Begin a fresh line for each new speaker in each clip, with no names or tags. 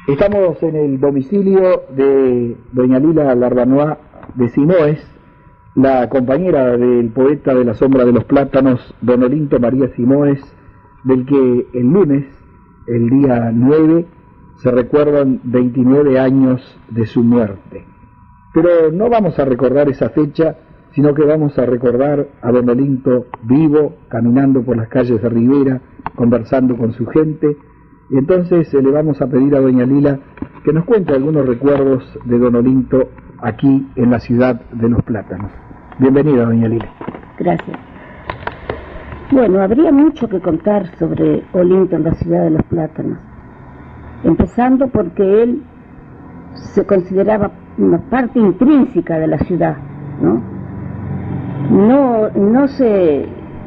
Estamos en el domicilio de doña Lila Larbanois de Simoes, la compañera del poeta de la sombra de los plátanos, don Olinto María Simoes, del que el lunes, el día 9, se recuerdan 29 años de su muerte. Pero no vamos a recordar esa fecha, sino que vamos a recordar a don Olinto vivo, caminando por las calles de Rivera, conversando con su gente. Y entonces le vamos a pedir a doña Lila que nos cuente algunos recuerdos de don Olinto aquí en la ciudad de los plátanos. Bienvenida, doña Lila.
Gracias. Bueno, habría mucho que contar sobre Olinto en la ciudad de los plátanos, empezando porque él se consideraba una parte intrínseca de la ciudad, ¿no? No se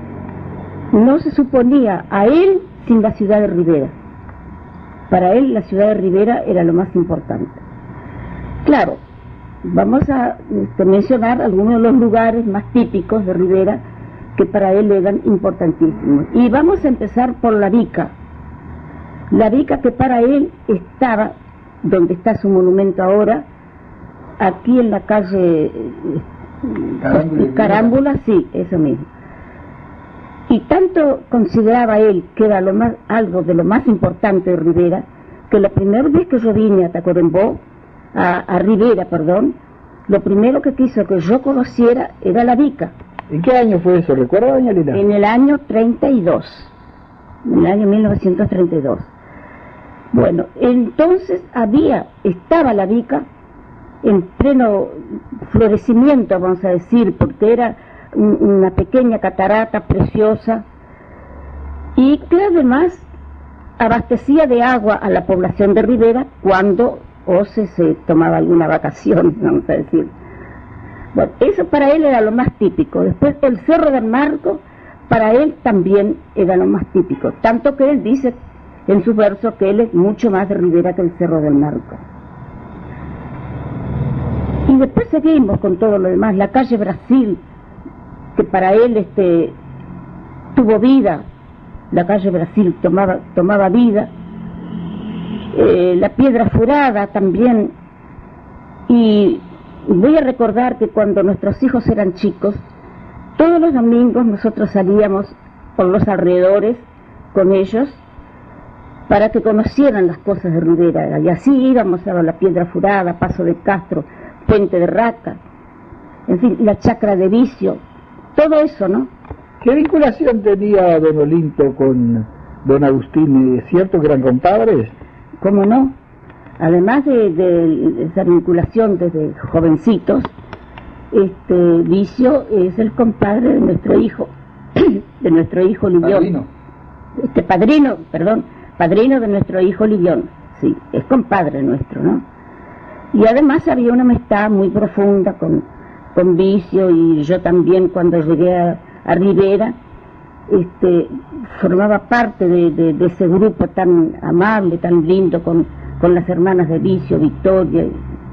suponía a él sin la ciudad de Rivera. Para él la ciudad de Rivera era lo más importante. Claro, vamos a mencionar algunos de los lugares más típicos de Rivera que para él eran importantísimos. Y vamos a empezar por la Vica. La Vica que para él estaba, donde está su monumento ahora, aquí en la calle Carámbula, sí, eso mismo. Y tanto consideraba él que era algo de lo más importante de Rivera, que la primera vez que yo vine a Tacuarembó, a Rivera, perdón, lo primero que quiso que yo conociera era la Vica.
¿En qué año fue eso? ¿Recuerda, doña Lila?
En el año 32, en el año 1932. Bueno, entonces estaba la Vica en pleno florecimiento, vamos a decir, porque era una pequeña catarata preciosa y que además abastecía de agua a la población de Rivera cuando se tomaba alguna vacación, vamos a decir. Bueno, eso para él era lo más típico. Después el Cerro del Marco para él también era lo más típico, tanto que él dice en su verso que él es mucho más de Rivera que el Cerro del Marco. Y después seguimos con todo lo demás, la calle Brasil, que para él tuvo vida, la calle Brasil tomaba vida, la Piedra Furada también. Y voy a recordar que cuando nuestros hijos eran chicos, todos los domingos nosotros salíamos por los alrededores con ellos para que conocieran las cosas de Rivera, y así íbamos a la Piedra Furada, Paso de Castro, Puente de Raca, en fin, la Chacra de Vicio, todo eso, ¿no?
¿Qué vinculación tenía don Olinto con don Agustín? ¿Es cierto que eran compadres?
¿Cómo no? Además de esa vinculación desde jovencitos, Vicio es el compadre de nuestro hijo, Livión. Padrino de nuestro hijo Livión, sí, es compadre nuestro, ¿no? Y además había una amistad muy profunda con Vicio, y yo también cuando llegué a Rivera, formaba parte de ese grupo tan amable, tan lindo, con las hermanas de Vicio, Victoria.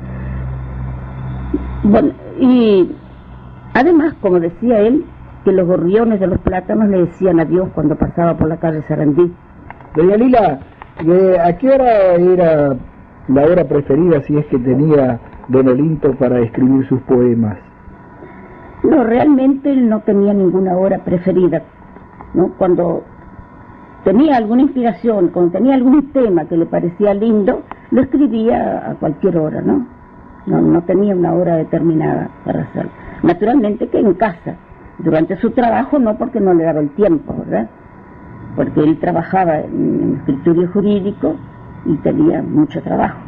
Bueno, y además, como decía él, que los gorriones de los plátanos le decían adiós cuando pasaba por la calle Sarandí.
Doña Lila, ¿a qué hora era la hora preferida, si es que tenía don Olinto, para escribir sus poemas?
No, realmente él no tenía ninguna hora preferida, ¿no? Cuando tenía alguna inspiración, cuando tenía algún tema que le parecía lindo, lo escribía a cualquier hora, ¿no? No tenía una hora determinada para hacerlo. Naturalmente que en casa, durante su trabajo no, porque no le daba el tiempo, ¿verdad? Porque él trabajaba en escritorio jurídico y tenía mucho trabajo.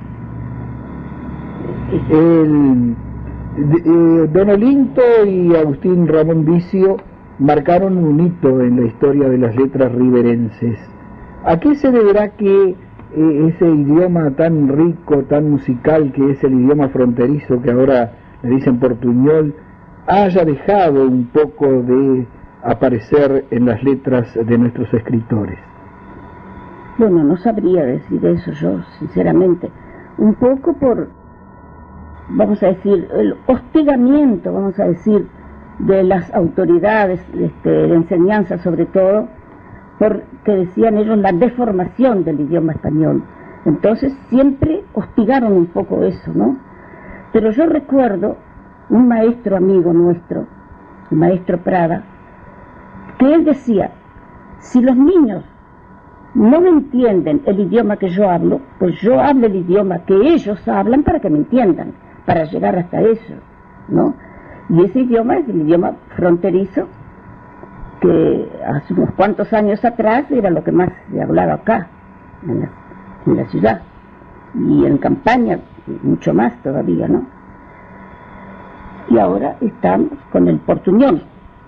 Don Olinto y Agustín Ramón Vicio marcaron un hito en la historia de las letras riverenses. ¿A qué se deberá que ese idioma tan rico, tan musical, que es el idioma fronterizo, que ahora le dicen portuñol, haya dejado un poco de aparecer en las letras de nuestros escritores?
Bueno, no sabría decir eso yo, sinceramente. Un poco por, vamos a decir, el hostigamiento, vamos a decir, de las autoridades de enseñanza, sobre todo, porque decían ellos la deformación del idioma español. Entonces siempre hostigaron un poco eso, ¿no? Pero yo recuerdo un maestro amigo nuestro, el maestro Prada, que él decía, si los niños no me entienden el idioma que yo hablo, pues yo hablo el idioma que ellos hablan para que me entiendan, para llegar hasta eso, ¿no? Y ese idioma es el idioma fronterizo, que hace unos cuantos años atrás era lo que más se hablaba acá, en la ciudad, y en campaña mucho más todavía, ¿no? Y ahora estamos con el portuñol,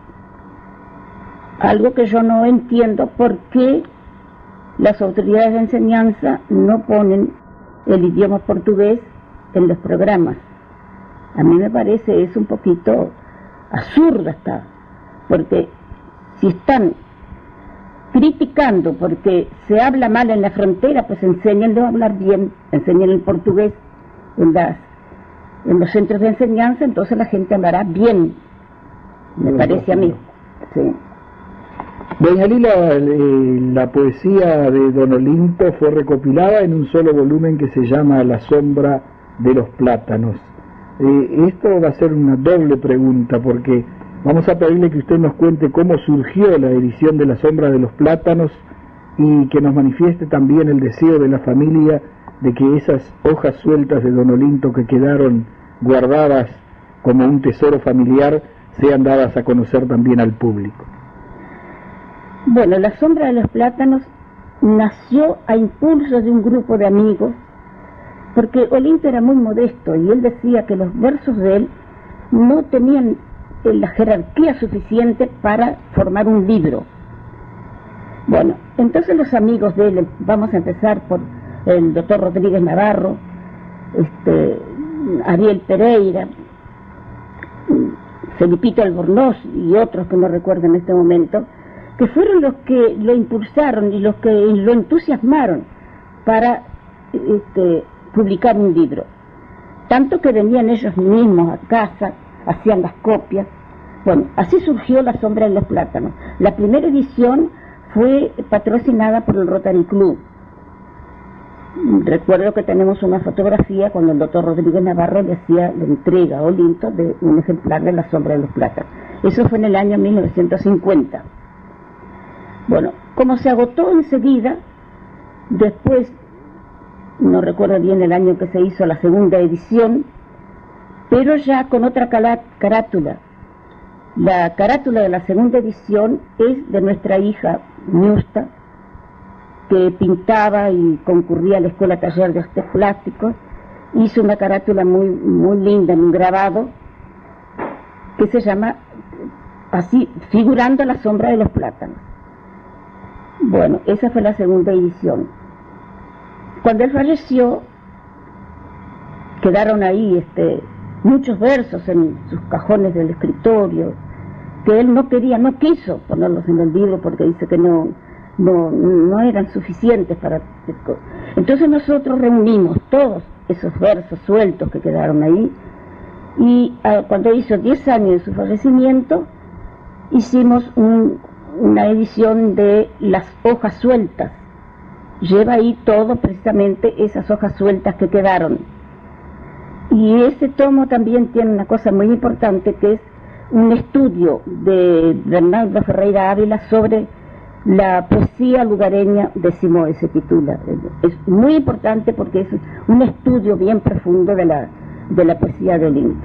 algo que yo no entiendo por qué las autoridades de enseñanza no ponen el idioma portugués en los programas. A mí me parece eso un poquito absurdo hasta, porque si están criticando porque se habla mal en la frontera, pues enséñenlo a hablar bien, enseñen el portugués en los centros de enseñanza, entonces la gente hablará bien, me parece a mí. Sí.
Doña Lila, la poesía de Don Olinto fue recopilada en un solo volumen que se llama La sombra de los plátanos. Esto va a ser una doble pregunta, porque vamos a pedirle que usted nos cuente cómo surgió la edición de La sombra de los plátanos y que nos manifieste también el deseo de la familia de que esas hojas sueltas de Don Olinto que quedaron guardadas como un tesoro familiar sean dadas a conocer también al público.
Bueno, La sombra de los plátanos nació a impulso de un grupo de amigos, porque Olinto era muy modesto y él decía que los versos de él no tenían la jerarquía suficiente para formar un libro. Bueno, entonces los amigos de él, vamos a empezar por el doctor Rodríguez Navarro, Ariel Pereira, Felipito Albornoz y otros que no recuerdo en este momento, que fueron los que lo impulsaron y los que lo entusiasmaron para publicar un libro. Tanto que venían ellos mismos a casa, hacían las copias. Bueno, así surgió La sombra de los plátanos. La primera edición fue patrocinada por el Rotary Club. Recuerdo que tenemos una fotografía cuando el doctor Rodríguez Navarro le hacía la entrega a Olinto de un ejemplar de La sombra de los plátanos. Eso fue en el año 1950. Bueno, como se agotó enseguida, después, no recuerdo bien el año que se hizo la segunda edición, pero ya con otra carátula. La carátula de la segunda edición es de nuestra hija Ñusta, que pintaba y concurría a la escuela taller de artes plásticos. Hizo una carátula muy, muy linda en un grabado que se llama así, figurando La sombra de los plátanos. Bueno, esa fue la segunda edición. Cuando él falleció, quedaron ahí muchos versos en sus cajones del escritorio, que él no quiso ponerlos en el libro porque dice que no eran suficientes para... Entonces nosotros reunimos todos esos versos sueltos que quedaron ahí, y cuando hizo 10 años de su fallecimiento, hicimos una edición de Las hojas sueltas. Lleva ahí todo, precisamente esas hojas sueltas que quedaron. Y ese tomo también tiene una cosa muy importante, que es un estudio de Bernardo Ferreira Ávila sobre la poesía lugareña de Simoes, se titula. Es muy importante porque es un estudio bien profundo de la poesía de Olinto.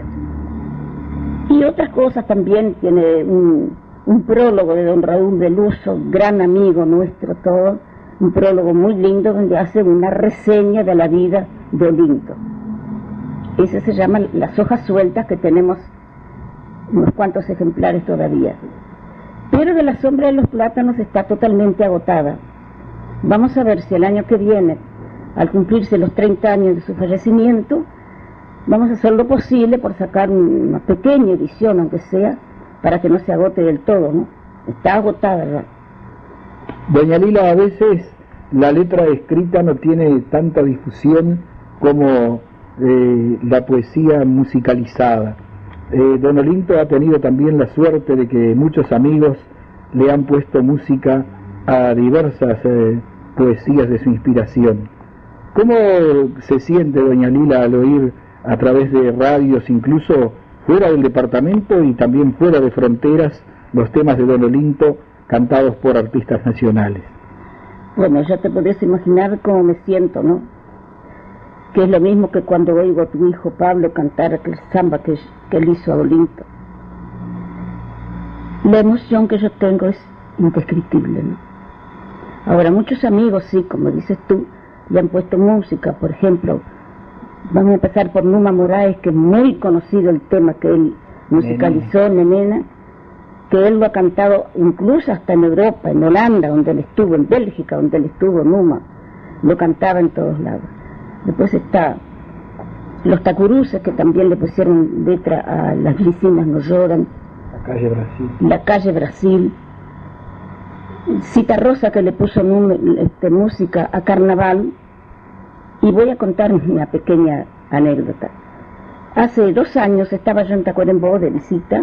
Y otras cosas también, tiene un prólogo de don Raúl Beluso, gran amigo nuestro todo, un prólogo muy lindo donde hace una reseña de la vida de Olinto. Ese se llama Las hojas sueltas, que tenemos unos cuantos ejemplares todavía. Pero de La sombra de los plátanos está totalmente agotada. Vamos a ver si el año que viene, al cumplirse los 30 años de su fallecimiento, vamos a hacer lo posible por sacar una pequeña edición, aunque sea, para que no se agote del todo, ¿no? Está agotada ya.
Doña Lila, a veces la letra escrita no tiene tanta difusión como la poesía musicalizada. Don Olinto ha tenido también la suerte de que muchos amigos le han puesto música a diversas poesías de su inspiración. ¿Cómo se siente doña Lila al oír a través de radios, incluso fuera del departamento y también fuera de fronteras, los temas de Don Olinto cantados por artistas nacionales?
Bueno, ya te podés imaginar cómo me siento, ¿no? Que es lo mismo que cuando oigo a tu hijo Pablo cantar aquel samba que él hizo a Olinto. La emoción que yo tengo es indescriptible, ¿no? Ahora, muchos amigos, sí, como dices tú, le han puesto música. Por ejemplo, vamos a empezar por Numa Moraes, que es muy conocido el tema que él musicalizó, Nenena, que él lo ha cantado incluso hasta en Europa, en Holanda, donde él estuvo, en Bélgica, donde él estuvo, Numa, lo cantaba en todos lados. Después está Los Tacuruces, que también le pusieron letra a Las Glicinas No Lloran, La Calle Brasil, Citarrosa, que le puso música a Carnaval. Y voy a contar una pequeña anécdota. Hace 2 años estaba yo en Tacuarembó de visita,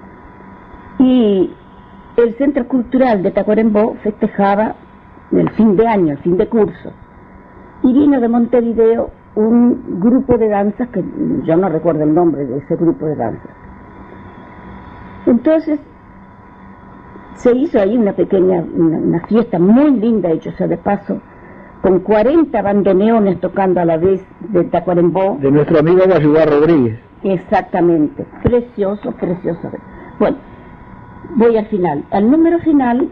y el Centro Cultural de Tacuarembó festejaba el fin de año, el fin de curso, y vino de Montevideo un grupo de danzas que yo no recuerdo el nombre de ese grupo de danzas. Entonces se hizo ahí una pequeña una fiesta muy linda, hecho sea de paso, con 40 bandoneones tocando a la vez de Tacuarembó. De nuestro amigo Guayubá Rodríguez. Exactamente, precioso, precioso. Bueno, voy al final. Al número final,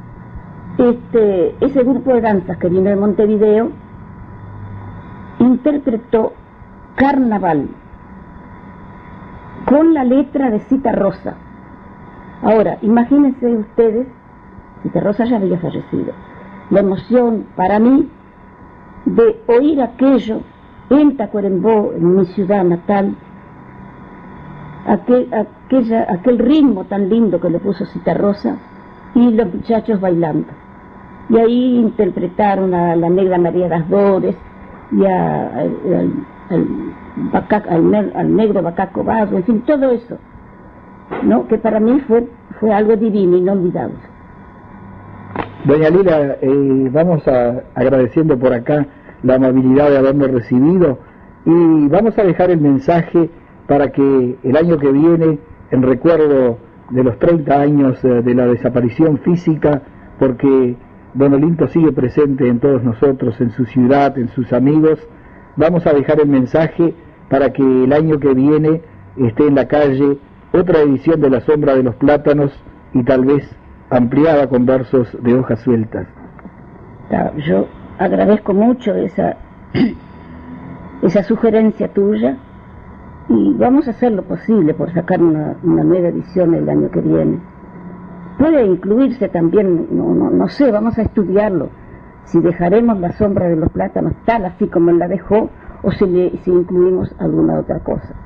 ese grupo de danzas que vino de Montevideo interpretó Carnaval con la letra de Citarrosa. Ahora, imagínense ustedes, Citarrosa ya había fallecido, la emoción para mí de oír aquello en Tacuarembó, en mi ciudad natal, aquel ritmo tan lindo que le puso Citarrosa, y los muchachos bailando. Y ahí interpretaron a la negra María das Dores y al negro Bacaco Barro, en fin, todo eso, ¿no? Que para mí fue algo divino, inolvidable.
Doña Lila, vamos agradeciendo por acá la amabilidad de habernos recibido, y vamos a dejar el mensaje para que el año que viene, en recuerdo de los 30 años de la desaparición física, porque Don Olinto sigue presente en todos nosotros, en su ciudad, en sus amigos, vamos a dejar el mensaje para que el año que viene esté en la calle otra edición de La Sombra de los Plátanos, y tal vez ampliada con versos de hojas sueltas.
Yo agradezco mucho esa sugerencia tuya, y vamos a hacer lo posible por sacar una nueva edición el año que viene. Puede incluirse también, no sé, vamos a estudiarlo, si dejaremos La Sombra de los Plátanos tal así como él la dejó, o si incluimos alguna otra cosa.